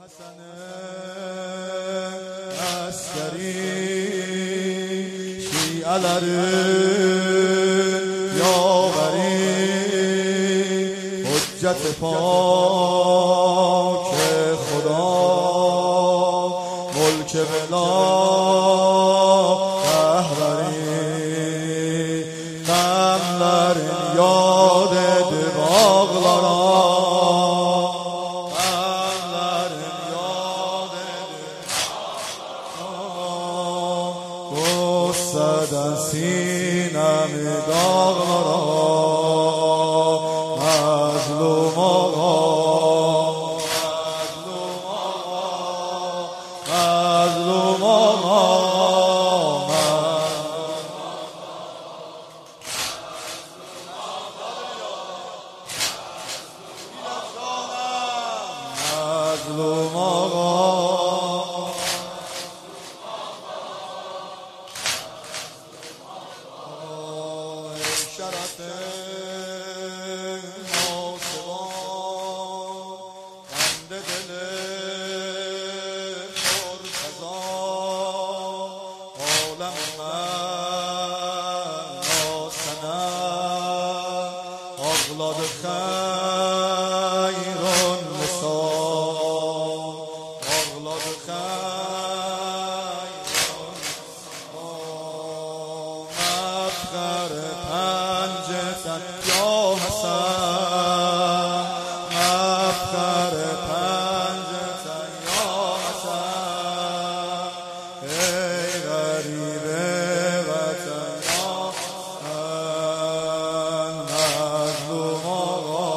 حسن عسکری şiaların yaveri حجت پاک خدا ملک بلا رهبری غمlerin yad edip ağlaram غمlerin yad edip ağlaram Qüssədən sinəmi dağlaram Məzlum ağa Məzlum ağa مظلوم آقا شرف ناسوان بند دل مرتضی عالم من ناسند اغلاد خیر یا حسن مفخر پنجتن یا حسن ای غریب وطن یا حسن مظلوم آقا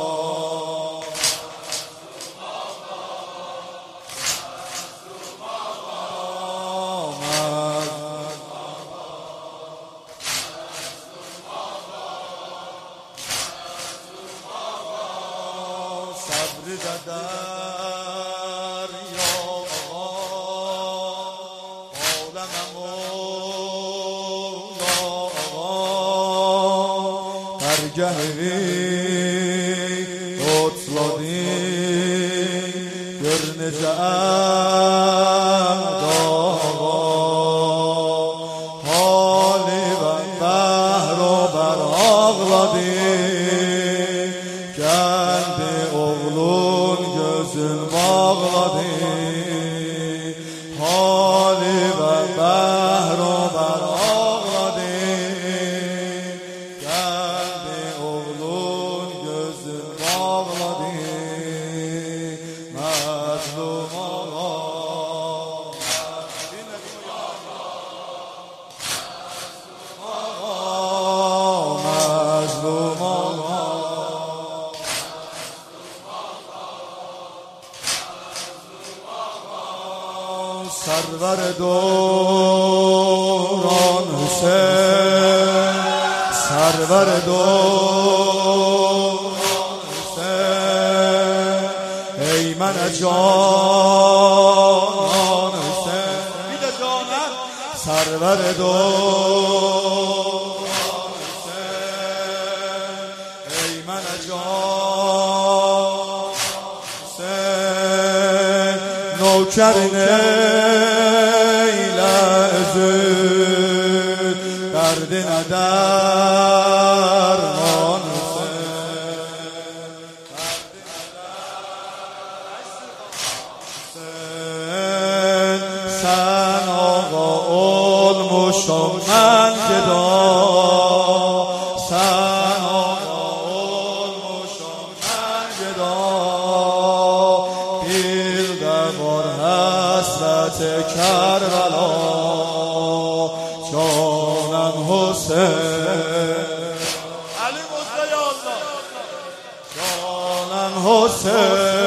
صبر در یا آقا عالم مولا آقا پرگهی اتلادی گرنجه آقا حالی و بحر و بر آغلادی geldi oğlun gözün bağladı hali ve behrober ağladı geldi oğlun gözün bağladı mazlum ağa mazlum ağa سرور دوران حسین سرور دوران حسین ای من جانان حسین بیده جانم سرور دوران حسین ای من جانان حسین نوکرینه درد ندرمان سن آقا علمش من گدا سن آقا علمش من گدا پیر دوار حسرت کربلا جانم حسین علی مصطفی الله جانم حسین